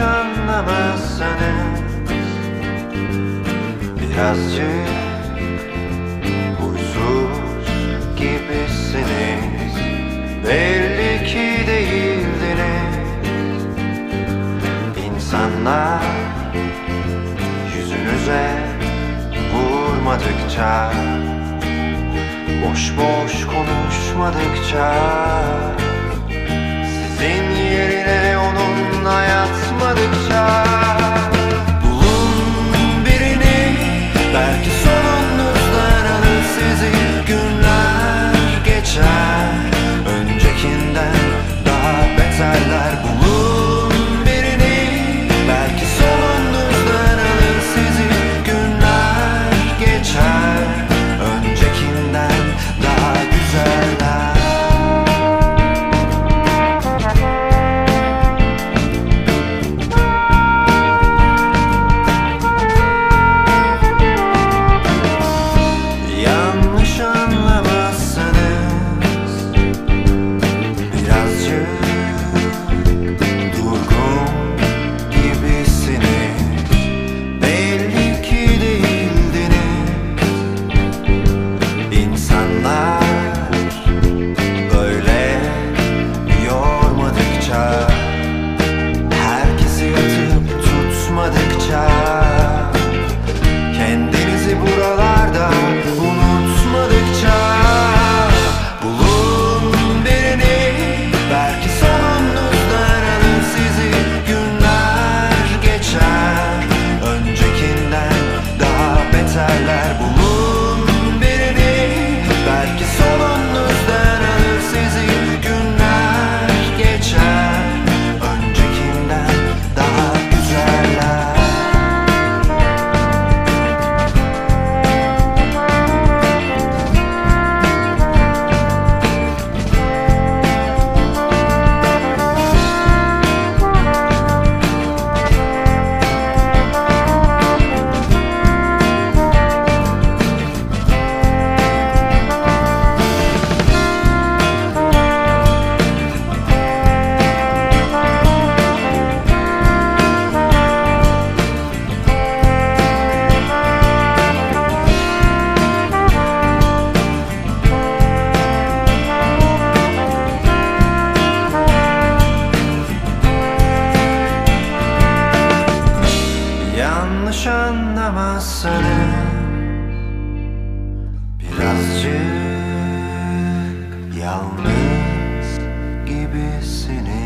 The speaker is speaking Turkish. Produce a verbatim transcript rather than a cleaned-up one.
anlamazsanız birazcık huysuz gibisiniz. Belli ki değildiniz. İnsanlar yüzünüze vurmadıkça, boş boş konuşmadıkça, sizin yerine onunla yatmadıkça, bulun birini, belki sonunuzdan alır sizi. Günler geçer, öncekinden daha beterler. Bulun birini, belki sonunuzdan alır sizi. Günler geçer, öncekinden daha güzeller. Yanlış anlamazsanız birazcık durgun gibisiniz. Belli ki değildiniz. İnsanlar böyle yormadıkça, herkesi yatıp tutmadıkça, kendinizi buralarda unutmadıkça, bulun birini, belki sonunuzdan alır sizi. Günler geçer, öncekinden daha beterler. Bulun birini, belki sonunuzdan alır sizi. Günler geçer, öncekinden daha güzeller. Yanlış anlamazsanız birazcık yalnız gibisiniz.